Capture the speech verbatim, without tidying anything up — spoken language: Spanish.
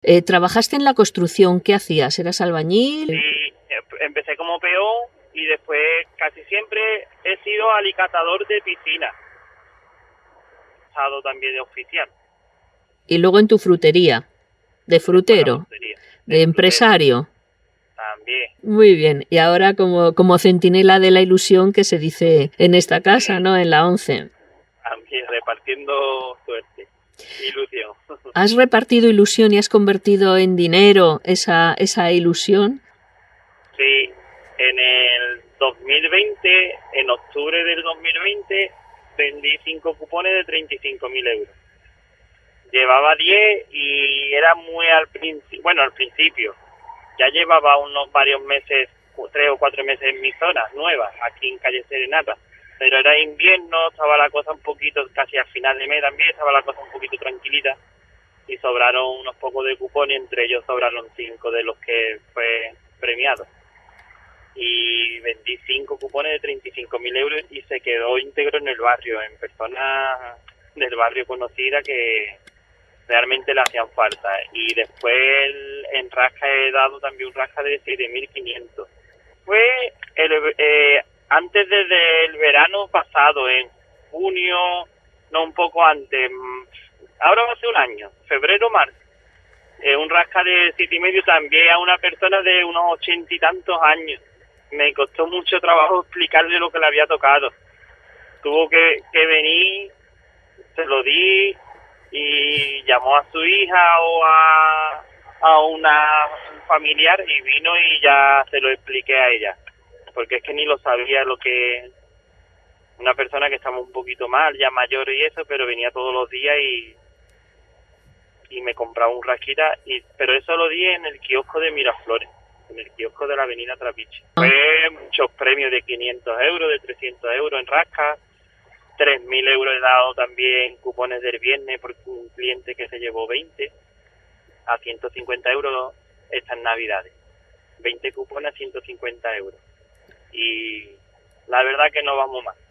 Eh, ¿Trabajaste en la construcción? ¿Qué hacías? ¿Eras albañil? Sí, empecé como peón y después casi siempre he sido alicatador de piscina. He estado también de oficial. Y luego en tu frutería, de frutero, frutería, de, de empresario. También. Muy bien. Y ahora como, como centinela de la ilusión que se dice en esta casa, sí. ¿No? En la once. También repartiendo suerte, ilusión. ¿Has repartido ilusión y has convertido en dinero esa, esa ilusión? Sí, en el dos mil veinte, en octubre del dos mil veinte, vendí cinco cupones de treinta y cinco mil euros. Llevaba diez y era muy al principio, bueno, al principio. Ya llevaba unos varios meses, tres o cuatro meses en mi zona, nueva, aquí en Calle Serenata. Pero era invierno, estaba la cosa un poquito, casi al final de mes también, estaba la cosa un poquito tranquilita. Y sobraron unos pocos de cupones, entre ellos sobraron cinco de los que fue premiado. Y vendí cinco cupones de treinta y cinco mil euros y se quedó íntegro en el barrio, en personas del barrio conocida que realmente le hacían falta. Y después en rasca he dado también un rasca de siete mil quinientos. Fue el, eh, antes desde el verano pasado, en junio, no, un poco antes, ahora va a ser un año, febrero, marzo. Eh, un rasca de siete y medio también a una persona de unos ochenta y tantos años. Me costó mucho trabajo explicarle lo que le había tocado. Tuvo que, que venir, se lo di y llamó a su hija o a, a una familiar y vino y ya se lo expliqué a ella. Porque es que ni lo sabía lo que... Una persona que estaba un poquito mal, ya mayor y eso, pero venía todos los días y... y me compraba un rasquita, y, pero eso lo di en el kiosco de Miraflores, en el kiosco de la avenida Trapiche. Fue muchos premios de quinientos euros, de trescientos euros en rasca, tres mil euros he dado también cupones del viernes por un cliente que se llevó veinte a ciento cincuenta euros estas navidades. veinte cupones a ciento cincuenta euros. Y la verdad que no vamos más.